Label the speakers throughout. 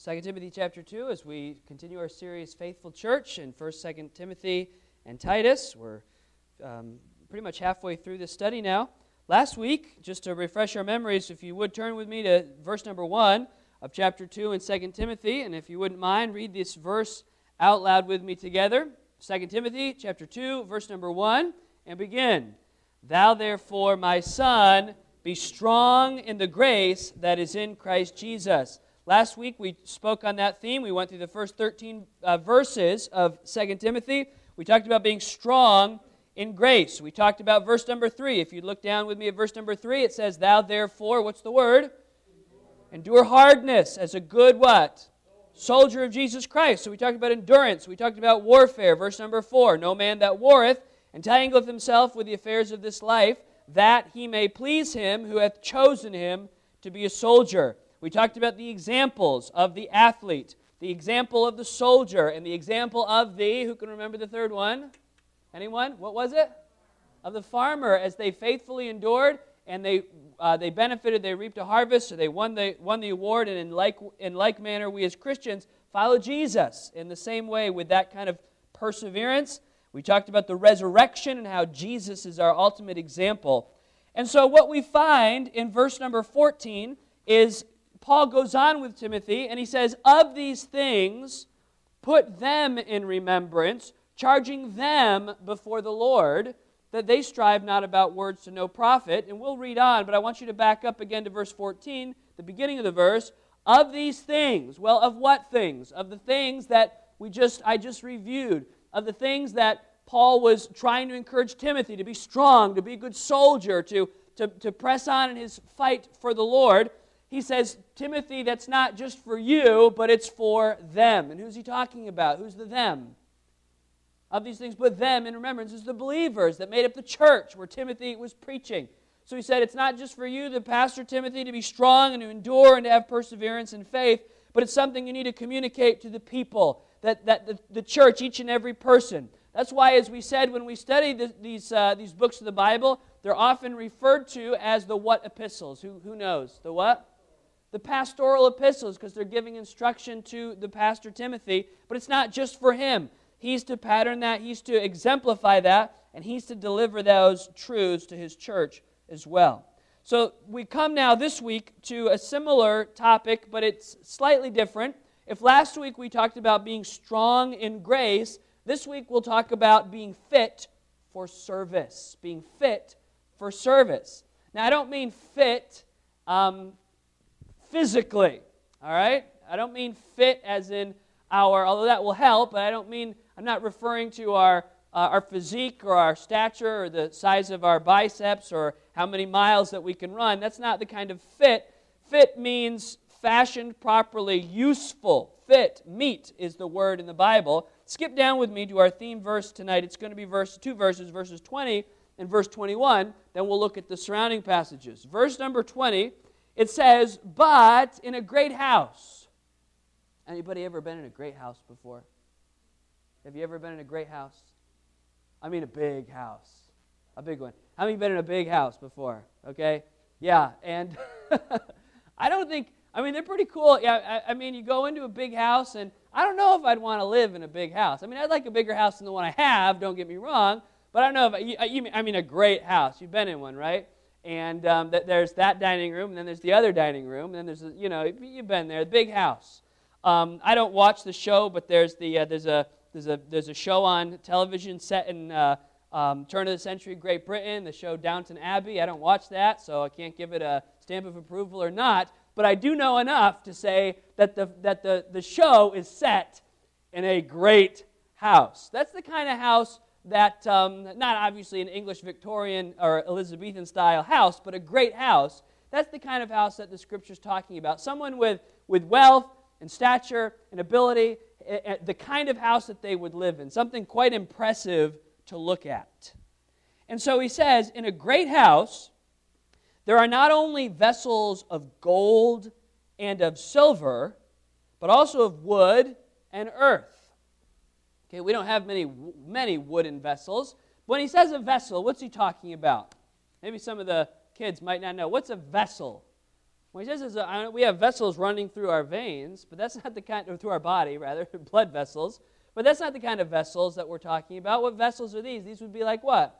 Speaker 1: 2 Timothy chapter 2 as we continue our series Faithful Church in 1st, 2nd Timothy and Titus. We're pretty much halfway through this study now. Last week, just to refresh our memories, if you would turn with me to verse number 1 of chapter 2 in 2 Timothy, and if you wouldn't mind, read this verse out loud with me together. 2 Timothy chapter 2, verse number 1, and begin. Thou therefore, my son, be strong in the grace that is in Christ Jesus. Last week we spoke on that theme. We went through the first 13 verses of 2 Timothy. We talked about being strong in grace. We talked about verse number 3. If you look down with me at verse number 3, it says, Thou therefore, what's the word? Endure hardness as a good what? Soldier of Jesus Christ. So we talked about endurance. We talked about warfare. Verse number 4, No man that warreth entangleth himself with the affairs of this life, that he may please him who hath chosen him to be a soldier. We talked about the examples of the athlete, the example of the soldier, and the example of the, who can remember the third one? Anyone? What was it? Of the farmer, as they faithfully endured, and they benefited, they reaped a harvest, so they won the award, and in like manner, we as Christians follow Jesus in the same way with that kind of perseverance. We talked about the resurrection and how Jesus is our ultimate example. And so what we find in verse number 14 is Paul goes on with Timothy, and he says, Of these things, put them in remembrance, charging them before the Lord, that they strive not about words to no profit. And we'll read on, but I want you to back up again to verse 14, the beginning of the verse. Of these things. Well, of what things? Of the things that I just reviewed. Of the things that Paul was trying to encourage Timothy to be strong, to be a good soldier, to press on in his fight for the Lord. He says, Timothy, that's not just for you, but it's for them. And who's he talking about? Who's the them? Of these things, put them in remembrance is the believers that made up the church where Timothy was preaching. So he said, it's not just for you, the pastor Timothy, to be strong and to endure and to have perseverance and faith, but it's something you need to communicate to the people, that the church, each and every person. That's why, as we said, when we study these books of the Bible, they're often referred to as the what epistles? Who knows? The what? The pastoral epistles, because they're giving instruction to the pastor Timothy, but it's not just for him. He's to pattern that, he's to exemplify that, and he's to deliver those truths to his church as well. So we come now this week to a similar topic, but it's slightly different. If last week we talked about being strong in grace, this week we'll talk about being fit for service. Being fit for service. Now I don't mean fit physically, all right? I don't mean fit as in although that will help, but I'm not referring to our physique or our stature or the size of our biceps or how many miles that we can run. That's not the kind of fit. Fit means fashioned properly, useful. Fit, meet is the word in the Bible. Skip down with me to our theme verse tonight. It's going to be two verses, verses 20 and verse 21. Then we'll look at the surrounding passages. Verse number 20, it says, But in a great house. Anybody ever been in a great house before? Have you ever been in a great house? I mean a big house. A big one. How many have been in a big house before? Okay? Yeah, and they're pretty cool. Yeah, you go into a big house, and I don't know if I'd want to live in a big house. I'd like a bigger house than the one I have, don't get me wrong, but I don't know if a great house. You've been in one, right? And there's that dining room, and then there's the other dining room, and then there's, you've been there, the big house. I don't watch the show, but there's a show on television set in turn of the century Great Britain, the show Downton Abbey. I don't watch that, so I can't give it a stamp of approval or not. But I do know enough to say that the show is set in a great house. That's the kind of house that, not obviously an English Victorian or Elizabethan style house, but a great house. That's the kind of house that the Scripture's talking about. Someone with wealth and stature and ability, the kind of house that they would live in. Something quite impressive to look at. And so he says, in a great house, there are not only vessels of gold and of silver, but also of wood and earth. Okay, we don't have many wooden vessels. When he says a vessel, what's he talking about? Maybe some of the kids might not know. What's a vessel? When he says we have vessels running through our veins, but that's not the kind, or through our body, rather, blood vessels, but that's not the kind of vessels that we're talking about. What vessels are these? These would be like what?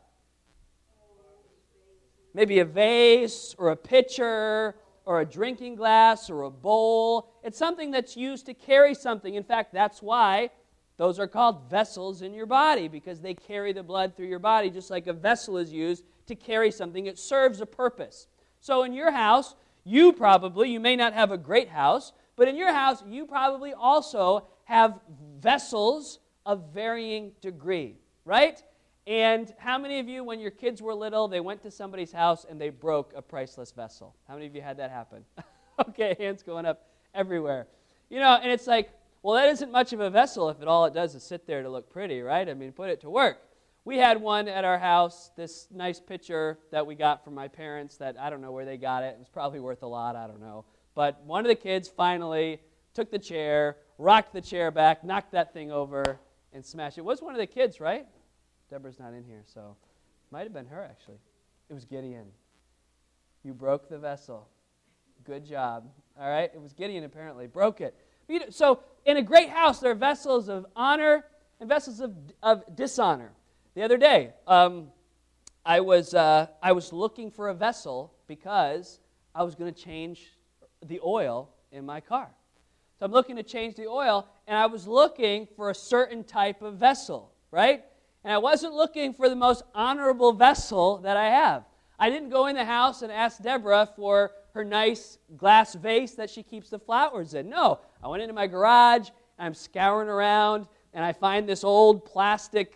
Speaker 1: Maybe a vase, or a pitcher, or a drinking glass, or a bowl. It's something that's used to carry something. In fact, that's why those are called vessels in your body, because they carry the blood through your body, just like a vessel is used to carry something. It serves a purpose. So in your house, you may not have a great house, but in your house, you probably also have vessels of varying degree, right? And how many of you, when your kids were little, they went to somebody's house and they broke a priceless vessel? How many of you had that happen? Okay, hands going up everywhere. And it's like, well, that isn't much of a vessel if all it does is sit there to look pretty, right? I mean, put it to work. We had one at our house, this nice pitcher that we got from my parents that I don't know where they got it. It was probably worth a lot, I don't know. But one of the kids finally took the chair, rocked the chair back, knocked that thing over, and smashed it. It was one of the kids, right? Deborah's not in here, so it might have been her, actually. It was Gideon. You broke the vessel. Good job. All right? It was Gideon, apparently. Broke it. So in a great house, there are vessels of honor and vessels of dishonor. The other day, I was looking for a vessel because I was going to change the oil in my car. So I'm looking to change the oil, and I was looking for a certain type of vessel, right? And I wasn't looking for the most honorable vessel that I have. I didn't go in the house and ask Deborah for her nice glass vase that she keeps the flowers in. No, I went into my garage, and I'm scouring around, and I find this old plastic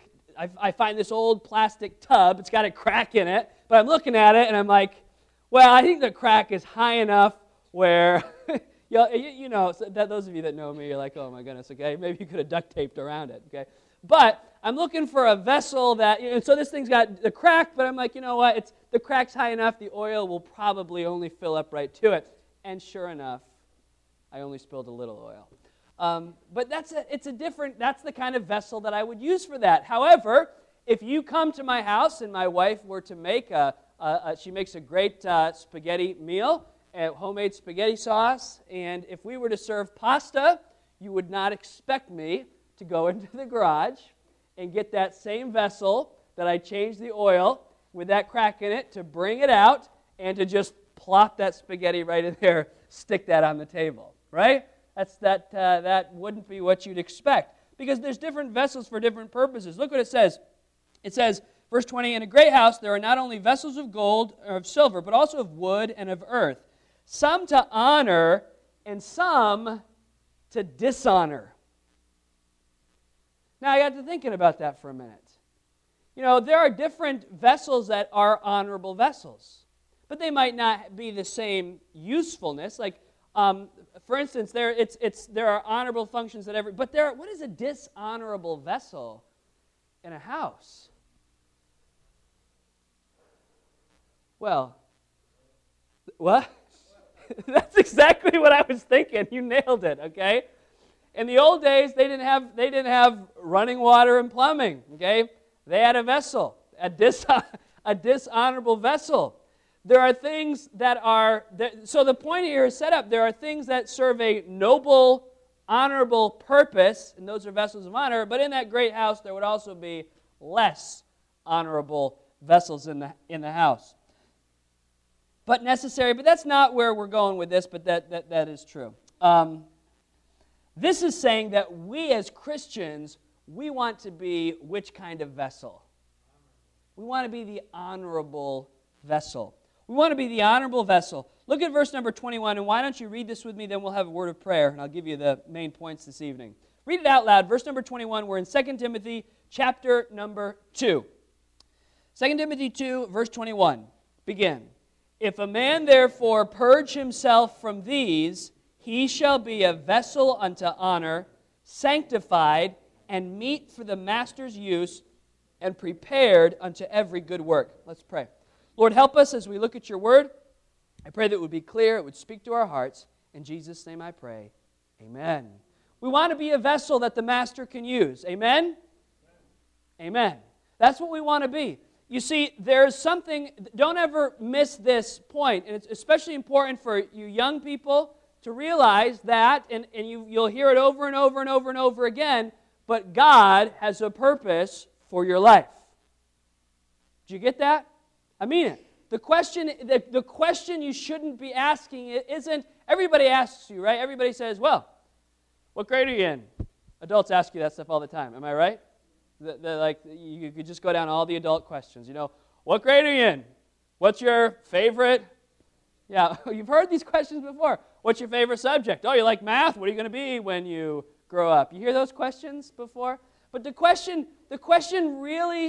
Speaker 1: tub. It's got a crack in it, but I'm looking at it, and I'm like, well, I think the crack is high enough where, so that those of you that know me, you're like, oh my goodness, okay, maybe you could have duct taped around it, okay? But I'm looking for a vessel that, so this thing's got the crack, but I'm like, you know what, the crack's high enough, the oil will probably only fill up right to it. And sure enough, I only spilled a little oil. But that's the kind of vessel that I would use for that. However, if you come to my house and my wife were to make she makes a great spaghetti meal, homemade spaghetti sauce, and if we were to serve pasta, you would not expect me to go into the garage and get that same vessel that I changed the oil with that crack in it, to bring it out and to just plop that spaghetti right in there, stick that on the table, right? That wouldn't be what you'd expect, because there's different vessels for different purposes. Look what it says. It says, verse 20, in a great house there are not only vessels of gold or of silver, but also of wood and of earth, some to honor and some to dishonor. Now I got to thinking about that for a minute. There are different vessels that are honorable vessels, but they might not be the same usefulness. Like, for instance, there are honorable functions but what is a dishonorable vessel in a house? Well, what? That's exactly what I was thinking. You nailed it, okay? In the old days, they didn't have running water and plumbing, okay? They had a vessel, a dishonorable vessel. There are things that are, so the point here is set up. There are things that serve a noble, honorable purpose, and those are vessels of honor, but in that great house, there would also be less honorable vessels in the house. But necessary, but that's not where we're going with this, but that is true. This is saying that we as Christians, we want to be which kind of vessel? We want to be the honorable vessel. We want to be the honorable vessel. Look at verse number 21, and why don't you read this with me, then we'll have a word of prayer, and I'll give you the main points this evening. Read it out loud. Verse number 21, we're in 2 Timothy chapter number 2. 2 Timothy 2, verse 21. Begin. If a man therefore purge himself from these, he shall be a vessel unto honor, sanctified, and meet for the master's use, and prepared unto every good work. Let's pray. Lord, help us as we look at your word. I pray that it would be clear, it would speak to our hearts. In Jesus' name I pray. Amen. We want to be a vessel that the master can use. Amen? Amen. That's what we want to be. You see, there's something, don't ever miss this point, and it's especially important for you young people to realize that, and you'll hear it over and over and over and over again, but God has a purpose for your life. Did you get that? I mean it. The question you shouldn't be asking isn't, everybody asks you, right? Everybody says, well, what grade are you in? Adults ask you that stuff all the time. Am I right? Like you could just go down all the adult questions. You know, what grade are you in? What's your favorite? Yeah, you've heard these questions before. What's your favorite subject? Oh, you like math? What are you going to be when you grow up? You hear those questions before? But the question really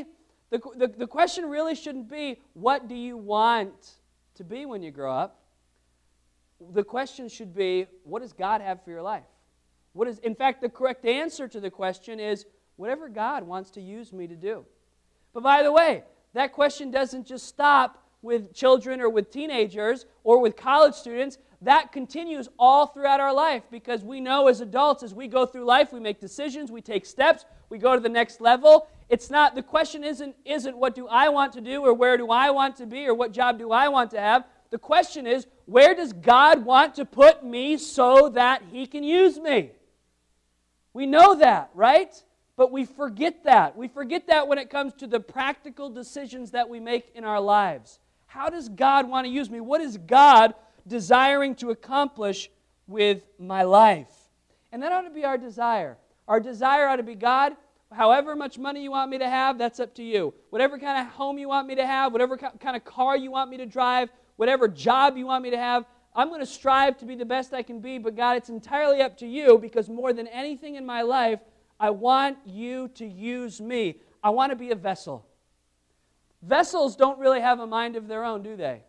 Speaker 1: shouldn't be, what do you want to be when you grow up? The question should be, what does God have for your life? In fact, the correct answer to the question is, whatever God wants to use me to do. But by the way, that question doesn't just stop with children or with teenagers or with college students. That continues all throughout our life, because we know as adults, as we go through life, we make decisions, we take steps, we go to the next level. The question isn't what do I want to do, or where do I want to be, or what job do I want to have. The question is, where does God want to put me so that He can use me? We know that, right? But we forget that. We forget that when it comes to the practical decisions that we make in our lives. How does God want to use me? What is God desiring to accomplish with my life? And that ought to be our desire. Our desire ought to be, God, however much money you want me to have, that's up to you. Whatever kind of home you want me to have, whatever kind of car you want me to drive, whatever job you want me to have, I'm going to strive to be the best I can be, but God, it's entirely up to you, because more than anything in my life, I want you to use me. I want to be a vessel. Vessels don't really have a mind of their own, do they?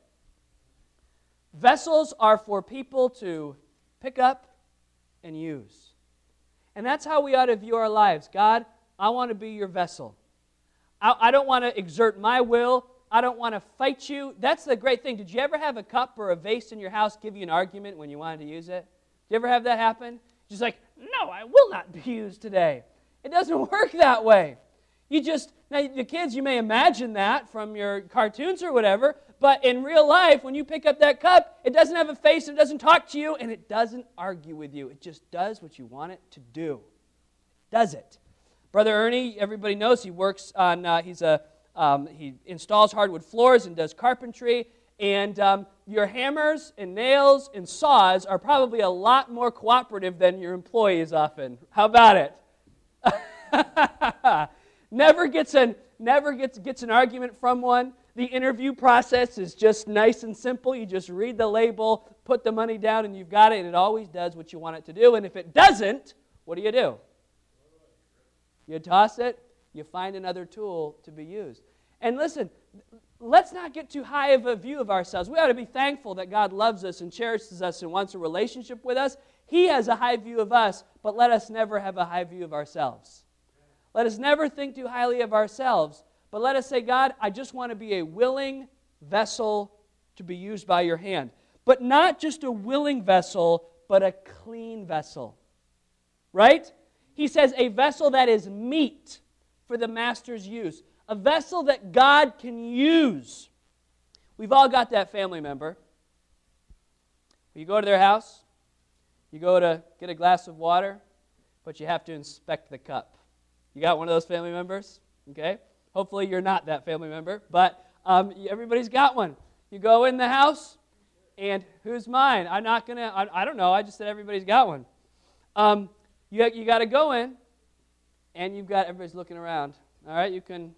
Speaker 1: Vessels are for people to pick up and use. And that's how we ought to view our lives. God, I want to be your vessel. I don't want to exert my will. I don't want to fight you. That's the great thing. Did you ever have a cup or a vase in your house give you an argument when you wanted to use it? Did you ever have that happen? Just like, no, I will not be used today. It doesn't work that way. Now the kids, you may imagine that from your cartoons or whatever, but in real life, when you pick up that cup, it doesn't have a face, it doesn't talk to you, and it doesn't argue with you. It just does what you want it to do. Does it? Brother Ernie, everybody knows he works on, he installs hardwood floors and does carpentry, and your hammers and nails and saws are probably a lot more cooperative than your employees often. How about it? Never gets an argument from one. The interview process is just nice and simple. You just read the label, put the money down, and you've got it, and it always does what you want it to do. And if it doesn't, what do? You toss it, you find another tool to be used. And listen, let's not get too high of a view of ourselves. We ought to be thankful that God loves us and cherishes us and wants a relationship with us. He has a high view of us, but let us never have a high view of ourselves. Let us never think too highly of ourselves, but let us say, God, I just want to be a willing vessel to be used by your hand. But not just a willing vessel, but a clean vessel. Right? He says a vessel that is meet for the master's use. A vessel that God can use. We've all got that family member. You go to their house, you go to get a glass of water, but you have to inspect the cup. You got one of those family members? Okay? Hopefully you're not that family member, but everybody's got one. You go in the house, and who's mine? I don't know, I just said everybody's got one. You got to go in, and everybody's looking around. All right, you can...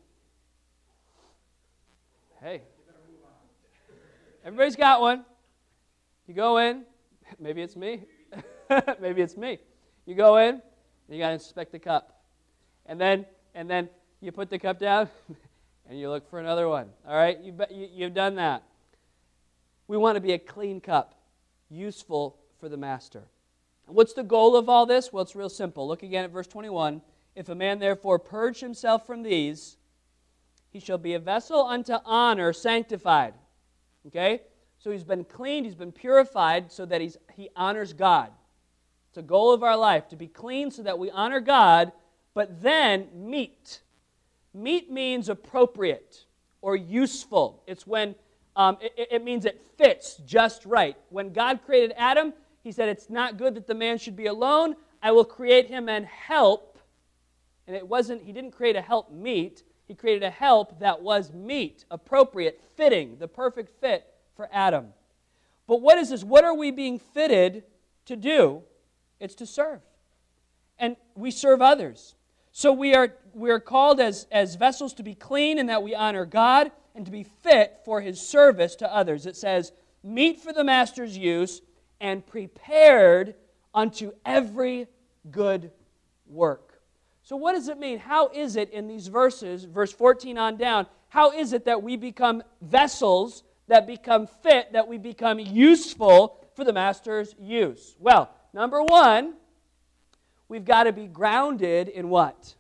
Speaker 1: Hey, everybody's got one. You go in. Maybe it's me. Maybe it's me. You go in, and you got to inspect the cup. And then you put the cup down, and you look for another one. All right, you've done that. We want to be a clean cup, useful for the master. What's the goal of all this? Well, it's real simple. Look again at verse 21. If a man therefore purge himself from these, he shall be a vessel unto honor, sanctified. Okay? So he's been cleaned, he's been purified so that he honors God. It's a goal of our life, to be clean so that we honor God, but then meet. Meet means appropriate or useful. It's when it means it fits just right. When God created Adam, He said, it's not good that the man should be alone. I will create him an help. And He didn't create a help meet. He created a help that was meet, appropriate, fitting, the perfect fit for Adam. But what is this? What are we being fitted to do? It's to serve. And we serve others. So we are called as vessels to be clean in that we honor God and to be fit for His service to others. It says, meet for the master's use and prepared unto every good work. So what does it mean? How is it in these verses, verse 14 on down, how is it that we become vessels that become fit, that we become useful for the master's use? Well, number one, we've got to be grounded in what?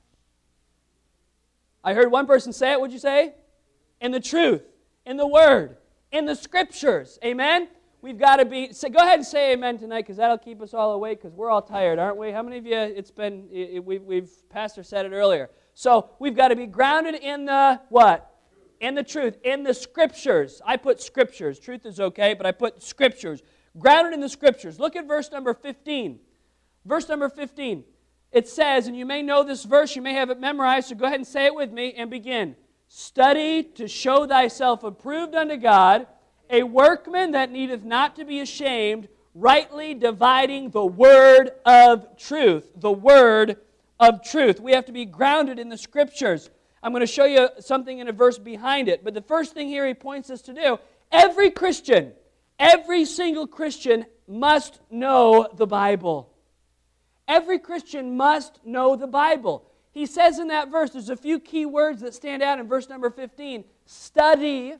Speaker 1: I heard one person say it. What'd you say? In the truth, in the Word, in the Scriptures. Amen? We've got to be, go ahead and say amen tonight, because that'll keep us all awake, because we're all tired, aren't we? How many of you, Pastor said it earlier. So we've got to be grounded in the what? In the truth, in the Scriptures. I put Scriptures. Truth is okay, but I put Scriptures. Grounded in the Scriptures. Look at verse number 15. Verse number 15. It says, and you may know this verse, you may have it memorized, so go ahead and say it with me and begin. Study to show thyself approved unto God, a workman that needeth not to be ashamed, rightly dividing the word of truth. The word of truth. We have to be grounded in the Scriptures. I'm going to show you something in a verse behind it. But the first thing here he points us to do, every Christian, every single Christian must know the Bible. Every Christian must know the Bible. He says in that verse, there's a few key words that stand out in verse number 15. Study.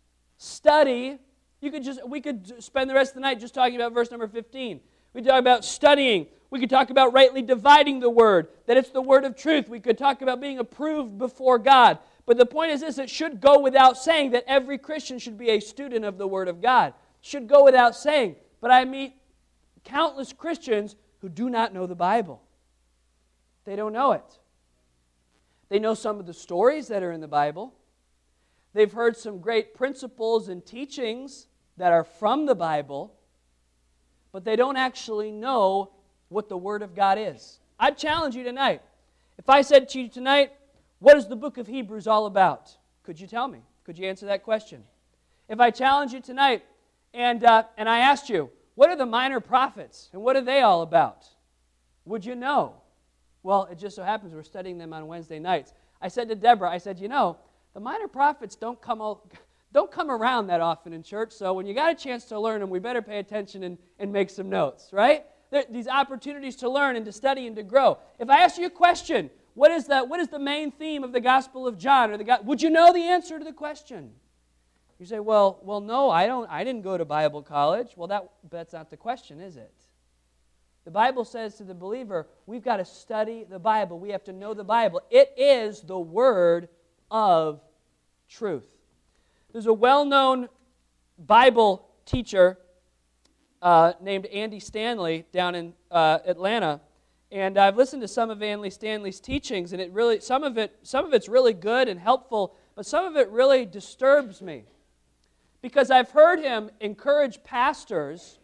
Speaker 1: We could spend the rest of the night just talking about verse number 15. We could talk about studying. We could talk about rightly dividing the word, that it's the word of truth. We could talk about being approved before God. But the point is this, it should go without saying that every Christian should be a student of the Word of God. It should go without saying. But I meet countless Christians who do not know the Bible. They don't know it. They know some of the stories that are in the Bible. They've heard some great principles and teachings that are from the Bible, but they don't actually know what the Word of God is. I'd challenge you tonight. If I said to you tonight, what is the book of Hebrews all about? Could you tell me? Could you answer that question? If I challenge you tonight and I asked you, what are the minor prophets and what are they all about? Would you know? Well, it just so happens we're studying them on Wednesday nights. I said to Deborah, I said, the minor prophets don't come around that often in church, so when you got a chance to learn them, we better pay attention and make some notes, right? These opportunities to learn and to study and to grow. If I ask you a question, what is the main theme of the Gospel of John? Would you know the answer to the question? You say, well, no, I didn't go to Bible college. Well, that's not the question, is it? The Bible says to the believer, we've got to study the Bible. We have to know the Bible. It is the Word of truth. There's a well-known Bible teacher named Andy Stanley down in Atlanta, and I've listened to some of Andy Stanley's teachings, and some of it's really good and helpful, but some of it really disturbs me, because I've heard him encourage pastors.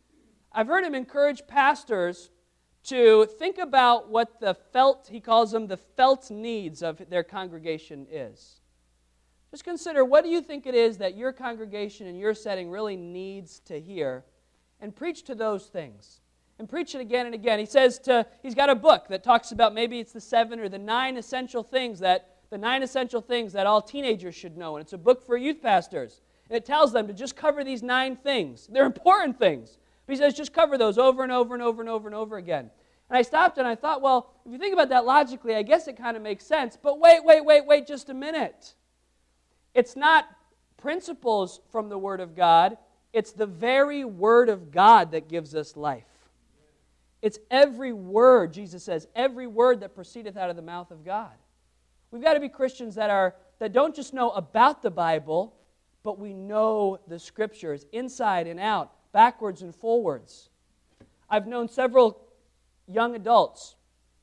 Speaker 1: To think about what he calls them the felt needs of their congregation is. Just consider, what do you think it is that your congregation and your setting really needs to hear, and preach to those things. And preach it again and again. He's got a book that talks about, maybe it's the 7 or the 9 essential things that all teenagers should know. And it's a book for youth pastors. And it tells them to just cover these 9 things. They're important things. But he says just cover those over and over and over and over and over again. And I stopped and I thought, well, if you think about that logically, I guess it kind of makes sense. But wait just a minute. It's not principles from the Word of God. It's the very Word of God that gives us life. It's every word, Jesus says, every word that proceedeth out of the mouth of God. We've got to be Christians that don't just know about the Bible, but we know the Scriptures inside and out, backwards and forwards. I've known several young adults,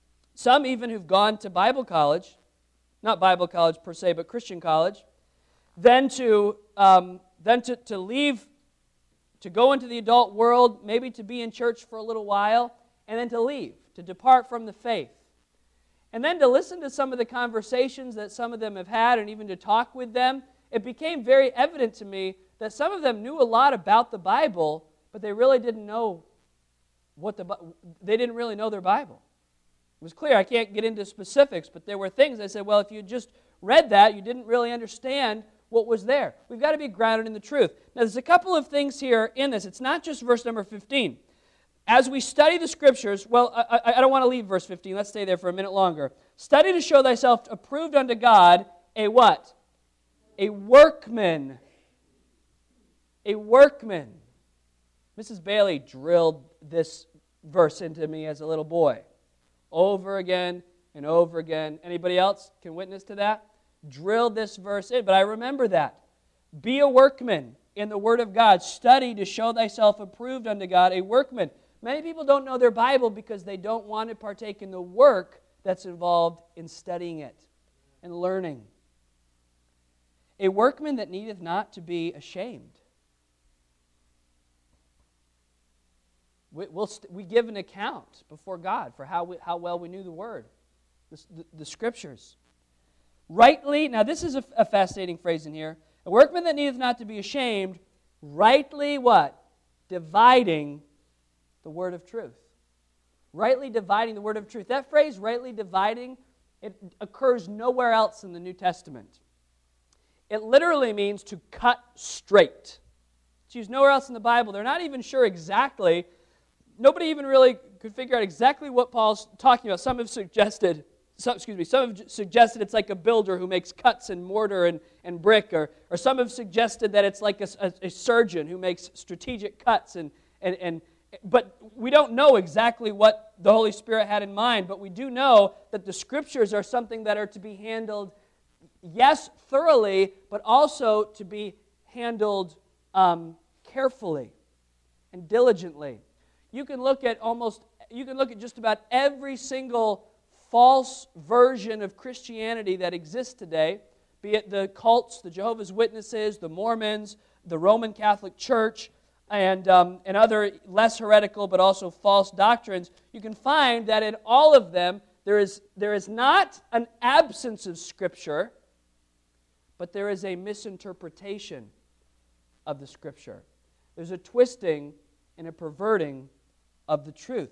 Speaker 1: some even who've gone to Bible college, not Bible college per se, but Christian college, then to leave, to go into the adult world, maybe to be in church for a little while, and then to leave, to depart from the faith. And then to listen to some of the conversations that some of them have had, and even to talk with them, it became very evident to me that some of them knew a lot about the Bible, but they really didn't know they didn't really know their Bible. It was clear, I can't get into specifics, but there were things I said, well, if you just read that, you didn't really understand what was there. We've got to be grounded in the truth. Now, there's a couple of things here in this. It's not just verse number 15. As we study the Scriptures, well, I don't want to leave verse 15. Let's stay there for a minute longer. Study to show thyself approved unto God, a what? A workman. A workman. Mrs. Bailey drilled this verse into me as a little boy. Over again and over again. Anybody else can witness to that? Drilled this verse in, but I remember that. Be a workman in the Word of God. Study to show thyself approved unto God, a workman. Many people don't know their Bible because they don't want to partake in the work that's involved in studying it and learning. A workman that needeth not to be ashamed. We give an account before God for how well we knew the Word, the Scriptures. Rightly, now this is a fascinating phrase in here. A workman that needeth not to be ashamed, rightly what? Dividing the word of truth. Rightly dividing the word of truth. That phrase, rightly dividing, it occurs nowhere else in the New Testament. It literally means to cut straight. It's used nowhere else in the Bible. They're not even sure exactly. Nobody even really could figure out exactly what Paul's talking about. Some have suggested it's like a builder who makes cuts in mortar and brick, or some have suggested that it's like a surgeon who makes strategic cuts, but we don't know exactly what the Holy Spirit had in mind, but we do know that the Scriptures are something that are to be handled, yes, thoroughly, but also to be handled carefully and diligently. You can look at just about every single false version of Christianity that exists today, be it the cults, the Jehovah's Witnesses, the Mormons, the Roman Catholic Church, and other less heretical but also false doctrines. You can find that in all of them there is not an absence of Scripture, but there is a misinterpretation of the Scripture. There's a twisting and a perverting of the truth,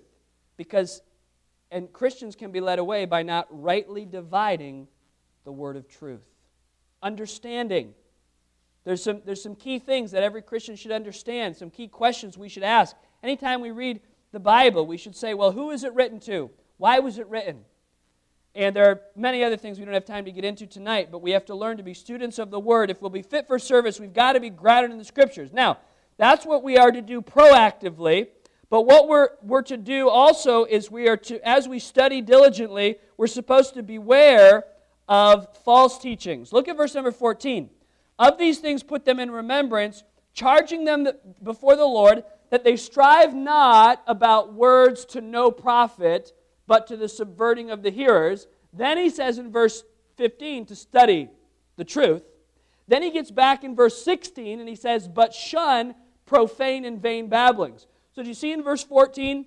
Speaker 1: and Christians can be led away by not rightly dividing the word of truth. Understanding. There's some key things that every Christian should understand, some key questions we should ask. Anytime we read the Bible, we should say, well, who is it written to? Why was it written? And there are many other things we don't have time to get into tonight, but we have to learn to be students of the Word. If we'll be fit for service, we've got to be grounded in the Scriptures. Now, that's what we are to do proactively. But what we're to do also is we are to, as we study diligently, we're supposed to beware of false teachings. Look at verse number 14. Of these things put them in remembrance, charging them before the Lord, that they strive not about words to no profit, but to the subverting of the hearers. Then he says in verse 15 to study the truth. Then he gets back in verse 16 and he says, but shun profane and vain babblings. So do you see in verse 14?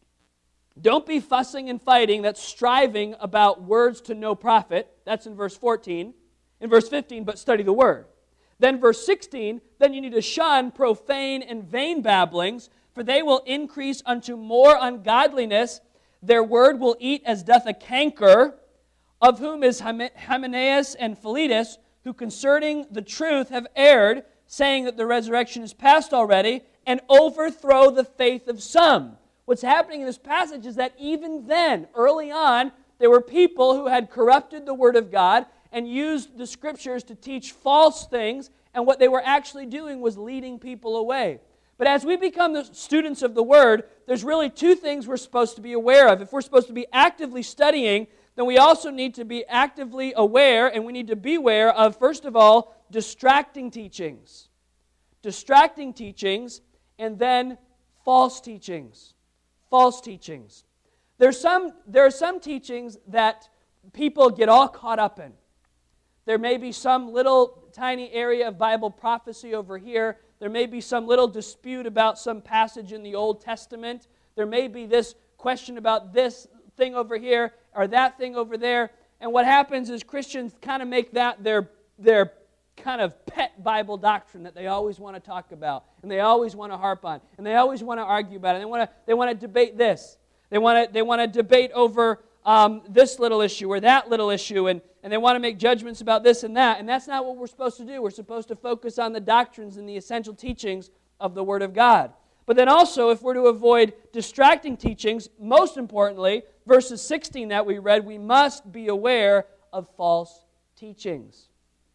Speaker 1: Don't be fussing and fighting, that's striving about words to no profit. That's in verse 14. In verse 15, but study the word. Then verse 16, then you need to shun profane and vain babblings, for they will increase unto more ungodliness. Their word will eat as doth a canker, of whom is Hymenaeus and Philetus, who concerning the truth have erred, saying that the resurrection is past already, and overthrow the faith of some. What's happening in this passage is that even then, early on, there were people who had corrupted the Word of God and used the Scriptures to teach false things, and what they were actually doing was leading people away. But as we become the students of the Word, there's really two things we're supposed to be aware of. If we're supposed to be actively studying, then we also need to be actively aware, and we need to beware of, first of all, distracting teachings. Distracting teachings, and then false teachings. False teachings. There are some teachings that people get all caught up in. There may be some little tiny area of Bible prophecy over here. There may be some little dispute about some passage in the Old Testament. There may be this question about this thing over here or that thing over there. And what happens is Christians kind of make that their kind of pet Bible doctrine that they always want to talk about and they always want to harp on and they always want to argue about it. They want to debate this. They want to debate over this little issue or that little issue, and they want to make judgments about this and that. And that's not what we're supposed to do. We're supposed to focus on the doctrines and the essential teachings of the Word of God. But then also, if we're to avoid distracting teachings, most importantly, verses 16 that we read, we must be aware of false teachings.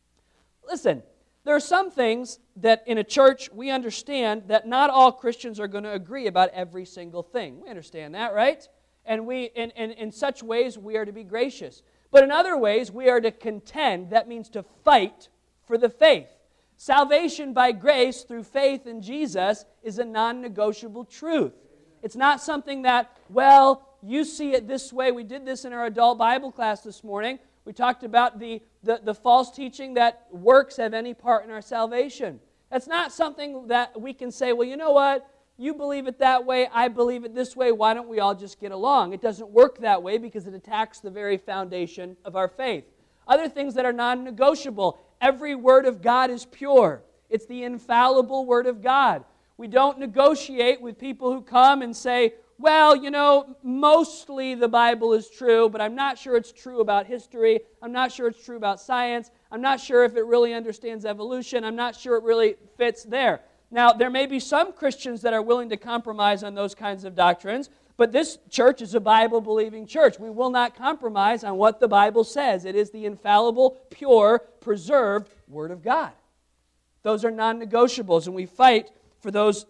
Speaker 1: Listen, there are some things that in a church we understand that not all Christians are going to agree about every single thing. We understand that, right? And in such ways we are to be gracious. But in other ways we are to contend. That means to fight for the faith. Salvation by grace through faith in Jesus is a non-negotiable truth. It's not something that, well, you see it this way. We did this in our adult Bible class this morning. We talked about the false teaching that works have any part in our salvation. That's not something that we can say, well, you know what? You believe it that way, I believe it this way, why don't we all just get along? It doesn't work that way because it attacks the very foundation of our faith. Other things that are non-negotiable. Every word of God is pure. It's the infallible Word of God. We don't negotiate with people who come and say, well, you know, mostly the Bible is true, but I'm not sure it's true about history. I'm not sure it's true about science. I'm not sure if it really understands evolution. I'm not sure it really fits there. Now, there may be some Christians that are willing to compromise on those kinds of doctrines, but this church is a Bible-believing church. We will not compromise on what the Bible says. It is the infallible, pure, preserved Word of God. Those are non-negotiables, and we fight for those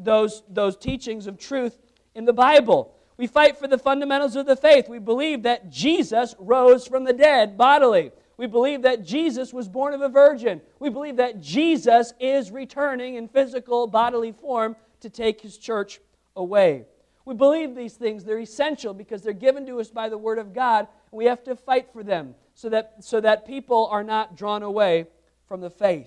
Speaker 1: teachings of truth in the Bible. We fight for the fundamentals of the faith. We believe that Jesus rose from the dead bodily. We believe that Jesus was born of a virgin. We believe that Jesus is returning in physical bodily form to take His church away. We believe these things. They're essential because they're given to us by the Word of God. And we have to fight for them so that people are not drawn away from the faith.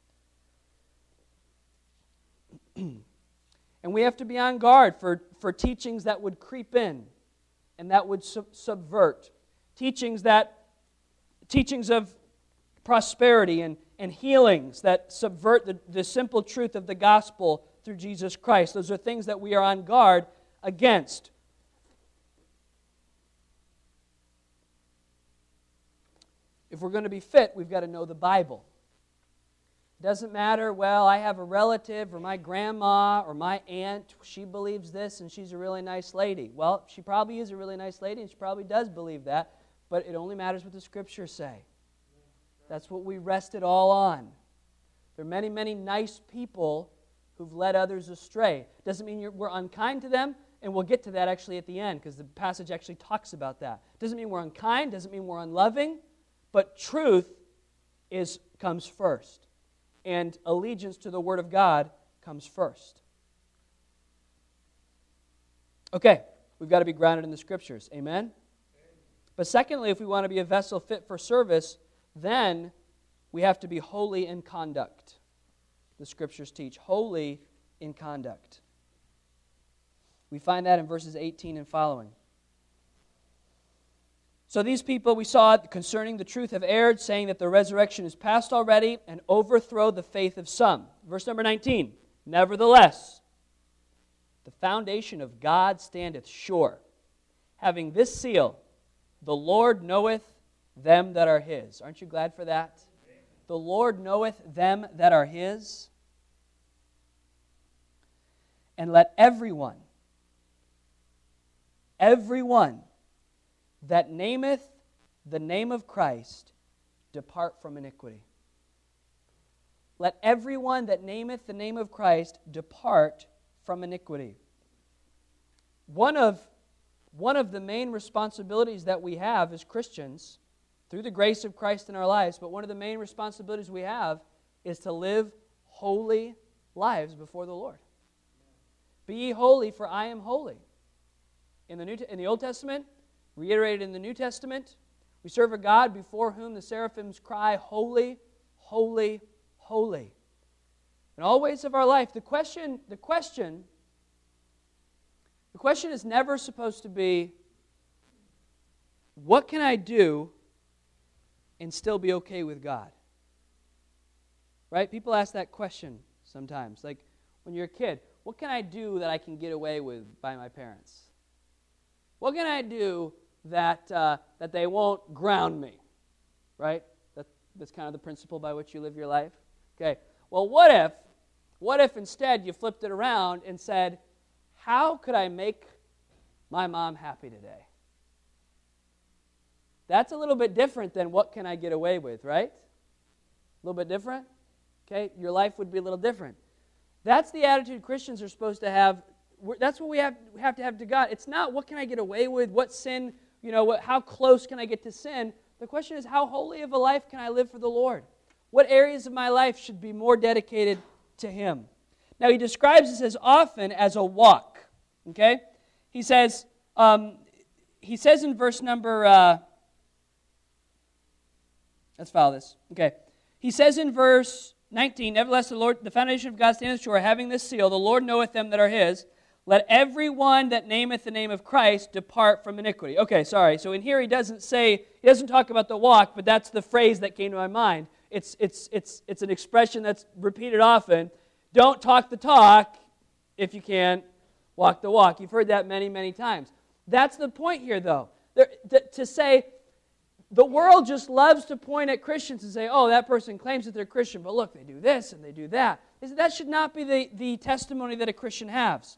Speaker 1: And we have to be on guard for teachings that would creep in and that would subvert. Teachings of prosperity and healings that subvert the simple truth of the gospel through Jesus Christ. Those are things that we are on guard against. If we're going to be fit, we've got to know the Bible. It doesn't matter, well, I have a relative or my grandma or my aunt, she believes this and she's a really nice lady. Well, she probably is a really nice lady and she probably does believe that, but it only matters what the Scriptures say. That's what we rest it all on. There are many, many nice people who've led others astray. Doesn't mean we're unkind to them, and we'll get to that actually at the end because the passage actually talks about that. Doesn't mean we're unkind, doesn't mean we're unloving, but truth comes first. And allegiance to the Word of God comes first. Okay, we've got to be grounded in the Scriptures. Amen? But secondly, if we want to be a vessel fit for service, then we have to be holy in conduct. The Scriptures teach holy in conduct. We find that in verses 18 and following. So these people we saw concerning the truth have erred, saying that the resurrection is past already, and overthrow the faith of some. Verse number 19. Nevertheless, the foundation of God standeth sure, having this seal, the Lord knoweth them that are His. Aren't you glad for that? The Lord knoweth them that are His. And let everyone that nameth the name of Christ depart from iniquity. Let everyone that nameth the name of Christ depart from iniquity. One of the main responsibilities that we have as Christians, through the grace of Christ in our lives, but one of the main responsibilities we have is to live holy lives before the Lord. Be ye holy, for I am holy. In the Old Testament, reiterated in the New Testament, We serve a God before whom the seraphims cry, holy, holy, holy. In all ways of our life, the question is never supposed to be, what can I do and still be okay with God? Right? People ask that question sometimes. Like when you're a kid, what can I do that I can get away with by my parents? What can I do that they won't ground me? Right? That's kind of the principle by which you live your life. Okay. Well, what if instead you flipped it around and said, how could I make my mom happy today? That's a little bit different than what can I get away with, right? A little bit different? Okay, your life would be a little different. That's the attitude Christians are supposed to have. That's what we have to have to God. It's not what can I get away with, what sin, how close can I get to sin? The question is, how holy of a life can I live for the Lord? What areas of my life should be more dedicated to Him? Now, he describes this as often as a walk. Okay? He says in verse number... let's follow this. Okay. He says in verse 19, nevertheless, the foundation of God standeth sure, having this seal, the Lord knoweth them that are His. Let every one that nameth the name of Christ depart from iniquity. Okay, sorry. So in here he doesn't talk about the walk, but that's the phrase that came to my mind. It's an expression that's repeated often. Don't talk the talk if you can't walk the walk. You've heard that many, many times. That's the point here, though. To say, the world just loves to point at Christians and say, oh, that person claims that they're Christian, but look, they do this and they do that. That should not be the testimony that a Christian has.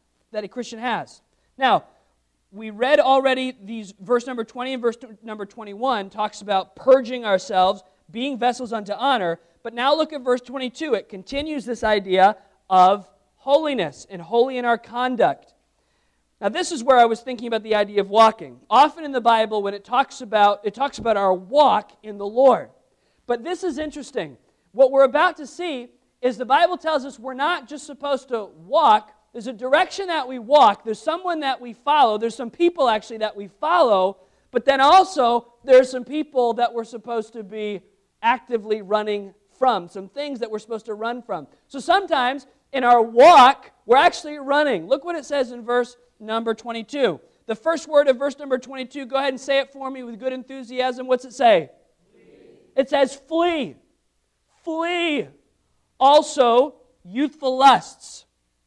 Speaker 1: Now, we read already these verse number 20 and verse number 21 talks about purging ourselves, being vessels unto honor. But now look at verse 22. It continues this idea of holiness and holy in our conduct. Now, this is where I was thinking about the idea of walking. Often in the Bible, when it talks about our walk in the Lord. But this is interesting. What we're about to see is the Bible tells us we're not just supposed to walk. There's a direction that we walk. There's someone that we follow. There's some people, actually, that we follow. But then also, there's some people that we're supposed to be actively running from. Some things that we're supposed to run from. So sometimes, in our walk, we're actually running. Look what it says in verse number 22. The first word of verse number 22, go ahead and say it for me with good enthusiasm. What's it say? Flee. It says flee. Flee. Also, youthful lusts.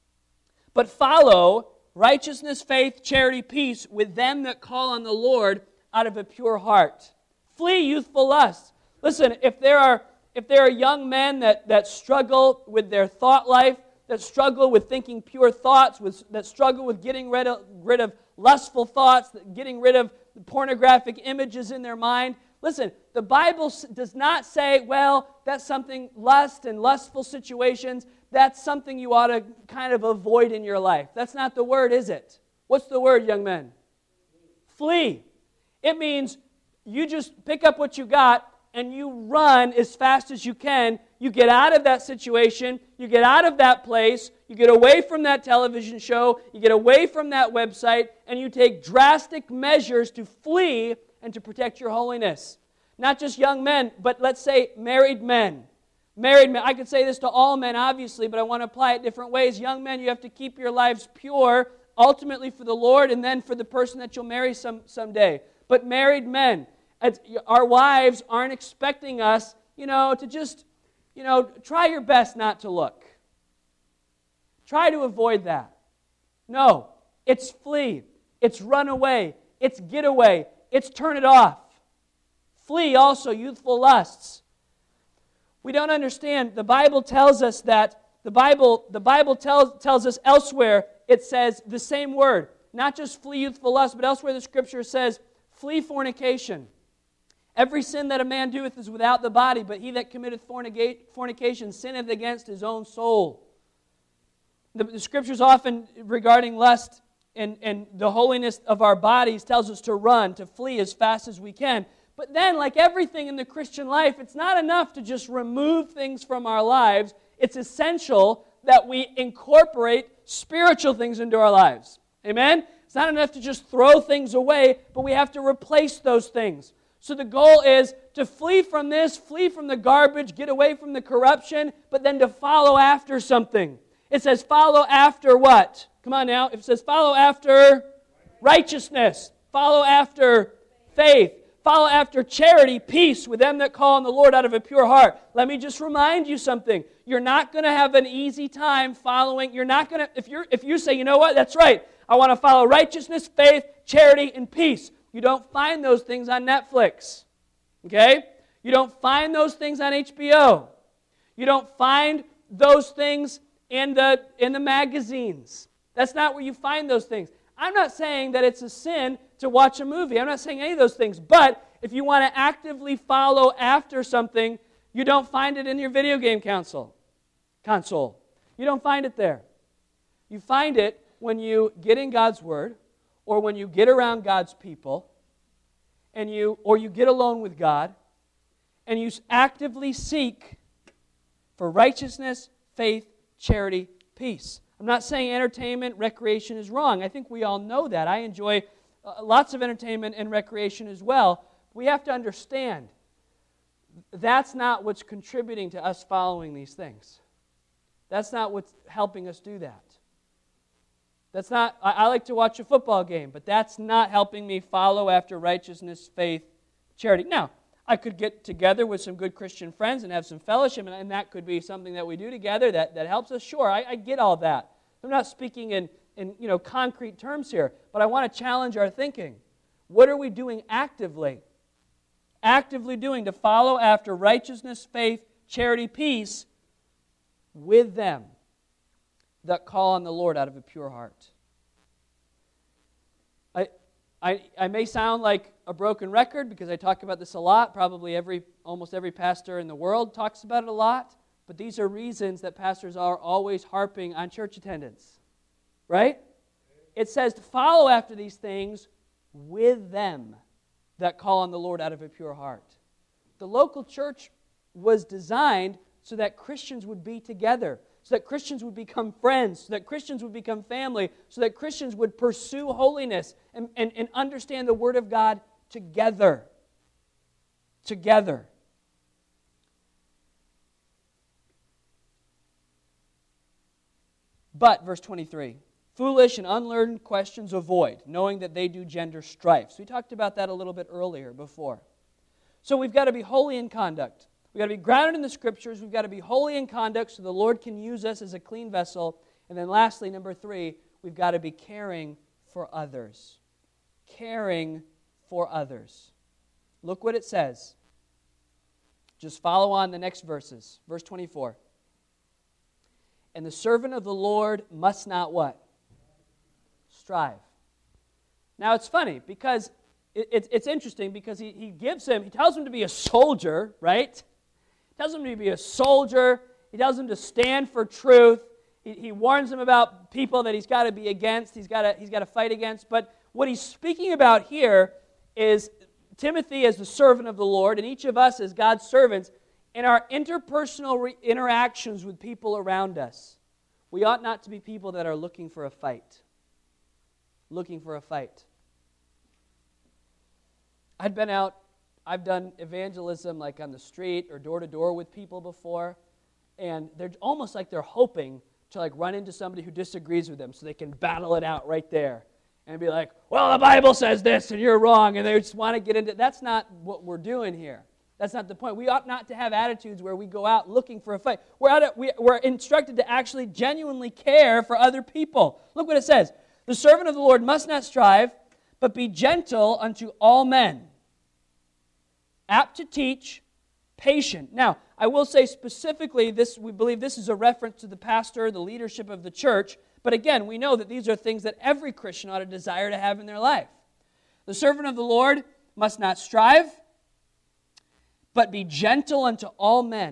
Speaker 1: But follow righteousness, faith, charity, peace with them that call on the Lord out of a pure heart. Flee youthful lusts. Listen, if there are young men that struggle with their thought life, that struggle with thinking pure thoughts, that struggle with getting rid of lustful thoughts, getting rid of pornographic images in their mind. Listen, the Bible does not say, well, that's something, lust and lustful situations, that's something you ought to kind of avoid in your life. That's not the word, is it? What's the word, young men? Flee. It means you just pick up what you got and you run as fast as you can. You get out of that situation, you get out of that place, you get away from that television show, you get away from that website, and you take drastic measures to flee and to protect your holiness. Not just young men, but let's say married men. Married men, I could say this to all men, obviously, but I want to apply it different ways. Young men, you have to keep your lives pure, ultimately for the Lord, and then for the person that you'll marry someday. But married men, our wives aren't expecting us, to just, try your best not to look. Try to avoid that. No, it's flee. It's run away. It's get away. It's turn it off. Flee also youthful lusts. We don't understand. The Bible tells us that, the Bible tells us elsewhere, it says the same word. Not just flee youthful lust, but elsewhere the Scripture says, flee fornication. Every sin that a man doeth is without the body, but he that committeth fornication sinneth against his own soul. The Scriptures often regarding lust and the holiness of our bodies tells us to run, to flee as fast as we can. But then, like everything in the Christian life, it's not enough to just remove things from our lives. It's essential that we incorporate spiritual things into our lives. Amen? It's not enough to just throw things away, but we have to replace those things. So the goal is to flee from this, flee from the garbage, get away from the corruption, but then to follow after something. It says follow after what? Come on now. It says follow after righteousness. Follow after faith. Follow after charity, peace with them that call on the Lord out of a pure heart. Let me just remind you something. You're not going to have an easy time following. You're not going to, if you say, you know what, that's right. I want to follow righteousness, faith, charity, and peace. You don't find those things on Netflix. Okay? You don't find those things on HBO. You don't find those things in the magazines. That's not where you find those things. I'm not saying that it's a sin to watch a movie. I'm not saying any of those things. But if you want to actively follow after something, you don't find it in your video game console. You don't find it there. You find it when you get in God's Word, or when you get around God's people, or you get alone with God, and you actively seek for righteousness, faith, charity, peace. I'm not saying entertainment, recreation is wrong. I think we all know that. I enjoy lots of entertainment and recreation as well. We have to understand that's not what's contributing to us following these things. That's not what's helping us do that. That's not, I like to watch a football game, but that's not helping me follow after righteousness, faith, charity. Now, I could get together with some good Christian friends and have some fellowship, and that could be something that we do together that helps us. Sure, I get all that. I'm not speaking in concrete terms here, but I want to challenge our thinking. What are we doing actively? Actively doing to follow after righteousness, faith, charity, peace with them that call on the Lord out of a pure heart. I may sound like a broken record because I talk about this a lot. Probably almost every pastor in the world talks about it a lot. But these are reasons that pastors are always harping on church attendance. Right? It says to follow after these things with them that call on the Lord out of a pure heart. The local church was designed so that Christians would be together, so that Christians would become friends, so that Christians would become family, so that Christians would pursue holiness and understand the Word of God together. Together. But, verse 23, foolish and unlearned questions avoid, knowing that they do gender strife. So we talked about that a little bit earlier before. So we've got to be holy in conduct. We've got to be grounded in the Scriptures. We've got to be holy in conduct so the Lord can use us as a clean vessel. And then lastly, number 3, we've got to be caring for others. Caring for others. Look what it says. Just follow on the next verses. Verse 24. And the servant of the Lord must not what? Strive. Now it's funny because it's interesting because he tells him to be a soldier, right? He tells him to be a soldier. He tells him to stand for truth. He warns him about people that he's got to be against. He's got to fight against. But what he's speaking about here is Timothy as the servant of the Lord, and each of us as God's servants, in our interpersonal interactions with people around us. We ought not to be people that are looking for a fight. Looking for a fight. I've done evangelism like on the street or door to door with people before, and they're almost like they're hoping to like run into somebody who disagrees with them so they can battle it out right there and be like, well, the Bible says this and you're wrong, and they just want to get into it. That's not what we're doing here. That's not the point. We ought not to have attitudes where we go out looking for a fight. We're instructed to actually genuinely care for other people. Look what it says. The servant of the Lord must not strive, but be gentle unto all men, apt to teach, patient. Now, I will say specifically, we believe this is a reference to the pastor, the leadership of the church. But again, we know that these are things that every Christian ought to desire to have in their life. The servant of the Lord must not strive, but be gentle unto all men,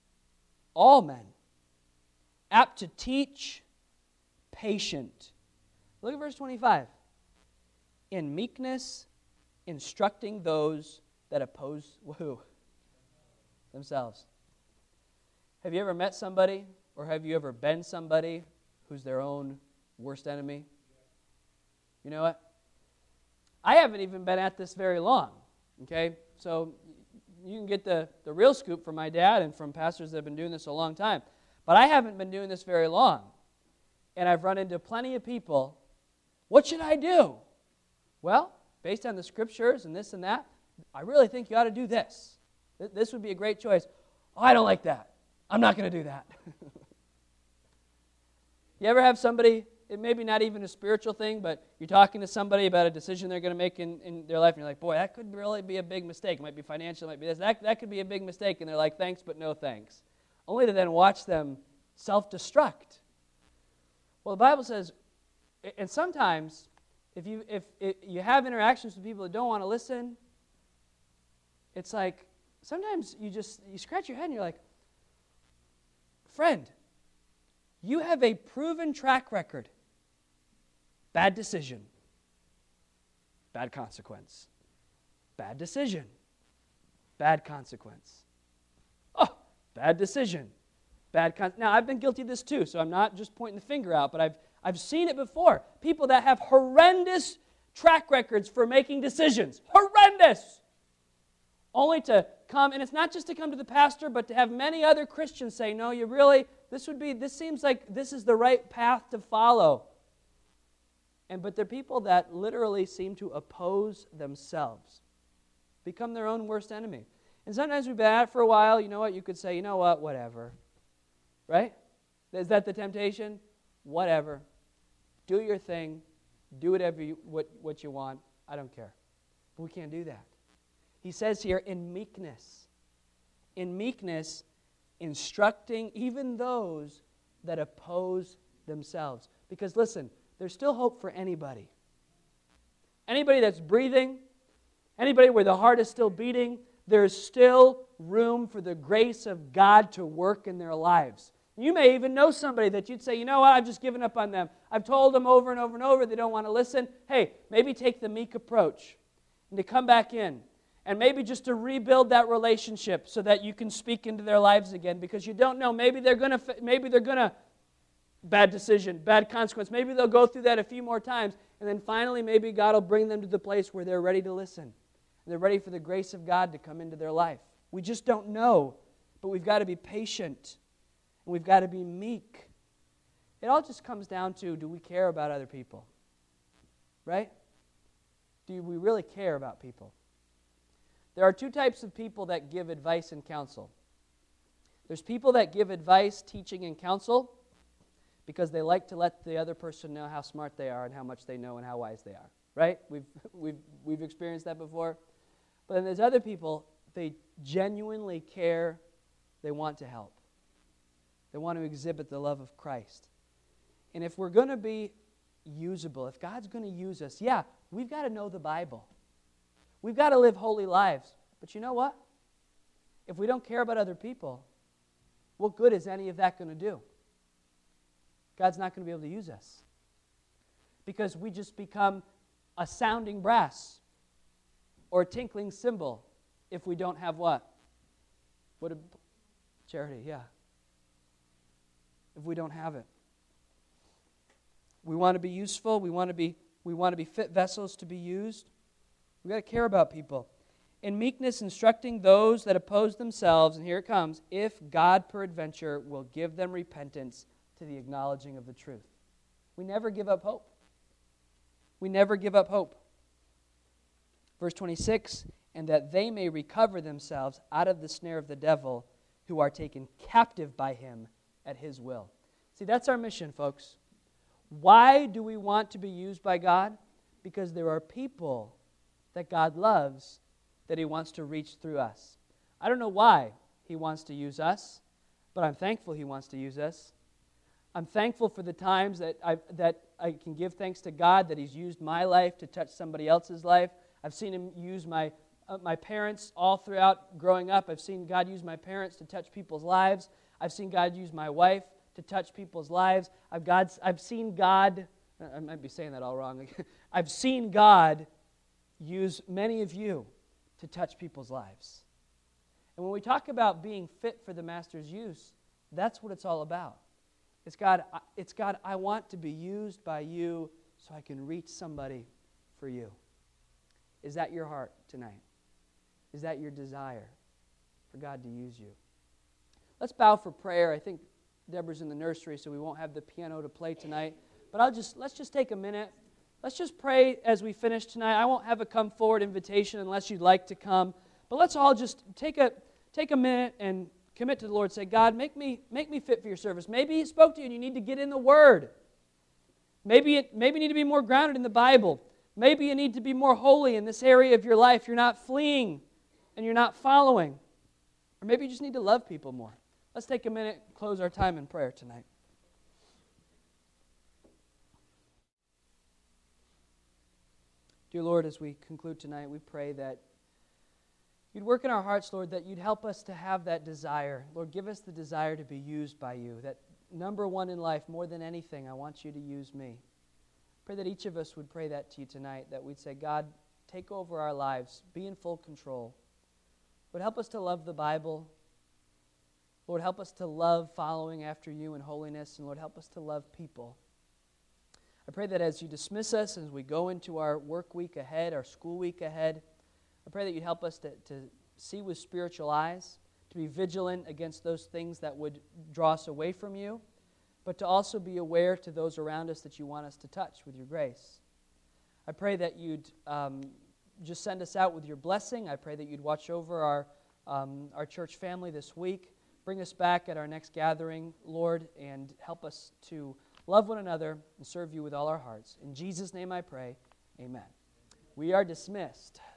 Speaker 1: apt to teach, patient. Look at verse 25. In meekness, instructing those that oppose who? Themselves. Have you ever met somebody, or have you ever been somebody who's their own worst enemy? You know what? I haven't even been at this very long. Okay? So you can get the real scoop from my dad and from pastors that have been doing this a long time. But I haven't been doing this very long. And I've run into plenty of people, what should I do? Well, based on the scriptures and this and that, I really think you ought to do this. This would be a great choice. Oh, I don't like that. I'm not going to do that. You ever have somebody, it may be not even a spiritual thing, but you're talking to somebody about a decision they're going to make in their life, and you're like, boy, that could really be a big mistake. It might be financial, it might be this. That could be a big mistake. And they're like, thanks, but no thanks. Only to then watch them self-destruct. Well, the Bible says, and sometimes, if you have interactions with people that don't want to listen, it's like, sometimes you scratch your head and you're like, friend, you have a proven track record. Bad decision. Bad consequence. Bad decision. Bad consequence. Oh, bad decision. Now, I've been guilty of this too, so I'm not just pointing the finger out, but I've seen it before. People that have horrendous track records for making decisions. Horrendous! Only to come, and it's not just to come to the pastor, but to have many other Christians say, no, this seems like this is the right path to follow. But they're people that literally seem to oppose themselves, become their own worst enemy. And sometimes we've been at it for a while, you know what, you could say, you know what, whatever. Right? Is that the temptation? Whatever. Do your thing. Do whatever what you want. I don't care. But we can't do that. He says here, in meekness, instructing even those that oppose themselves. Because listen, there's still hope for anybody. Anybody that's breathing, anybody where the heart is still beating, there's still room for the grace of God to work in their lives. You may even know somebody that you'd say, you know what, I've just given up on them. I've told them over and over and over they don't want to listen. Hey, maybe take the meek approach and to come back in. And maybe just to rebuild that relationship so that you can speak into their lives again, because you don't know. Maybe they're gonna bad decision, bad consequence. Maybe they'll go through that a few more times, and then finally maybe God will bring them to the place where they're ready to listen. And they're ready for the grace of God to come into their life. We just don't know, but we've got to be patient, and we've got to be meek. It all just comes down to, do we care about other people? Right? Do we really care about people? There are two types of people that give advice and counsel. There's people that give advice, teaching, and counsel because they like to let the other person know how smart they are and how much they know and how wise they are. Right? We've experienced that before. But then there's other people, they genuinely care, they want to help. They want to exhibit the love of Christ. And if we're going to be usable, if God's going to use us, yeah, we've got to know the Bible. We've got to live holy lives. But you know what? If we don't care about other people, what good is any of that going to do? God's not going to be able to use us. Because we just become a sounding brass or a tinkling cymbal if we don't have what? Charity, yeah. If we don't have it. We want to be useful. We want to be fit vessels to be used. We've got to care about people. In meekness, instructing those that oppose themselves, and here it comes, if God peradventure will give them repentance to the acknowledging of the truth. We never give up hope. We never give up hope. Verse 26, and that they may recover themselves out of the snare of the devil, who are taken captive by him at his will. See, that's our mission, folks. Why do we want to be used by God? Because there are people that God loves that he wants to reach through us. I don't know why he wants to use us, but I'm thankful he wants to use us. I'm thankful for the times that I can give thanks to God that he's used my life to touch somebody else's life. I've seen him use my parents all throughout growing up. I've seen God use my parents to touch people's lives. I've seen God use my wife to touch people's lives. I've seen God, I might be saying that all wrong. I've seen God use many of you to touch people's lives. And when we talk about being fit for the Master's use, that's what it's all about. It's God, I want to be used by you so I can reach somebody for you. Is that your heart tonight? Is that your desire for God to use you? Let's bow for prayer. I think Deborah's in the nursery, so we won't have the piano to play tonight. But let's just take a minute. Let's just pray as we finish tonight. I won't have a come forward invitation unless you'd like to come. But let's all just take a minute and commit to the Lord. Say, God, make me fit for your service. Maybe He spoke to you and you need to get in the Word. Maybe you need to be more grounded in the Bible. Maybe you need to be more holy in this area of your life. You're not fleeing and you're not following. Or maybe you just need to love people more. Let's take a minute and close our time in prayer tonight. Dear Lord, as we conclude tonight, we pray that You'd work in our hearts, Lord, that You'd help us to have that desire. Lord, give us the desire to be used by You. That number one in life, more than anything, I want You to use me. Pray that each of us would pray that to You tonight, that we'd say, God, take over our lives. Be in full control. Lord, help us to love the Bible. Lord, help us to love following after You in holiness. And Lord, help us to love people. I pray that as You dismiss us, as we go into our work week ahead, our school week ahead, I pray that You'd help us to see with spiritual eyes, to be vigilant against those things that would draw us away from You, but to also be aware to those around us that You want us to touch with Your grace. I pray that You'd just send us out with Your blessing. I pray that You'd watch over our church family this week. Bring us back at our next gathering, Lord, and help us to love one another and serve You with all our hearts. In Jesus' name I pray, amen. We are dismissed.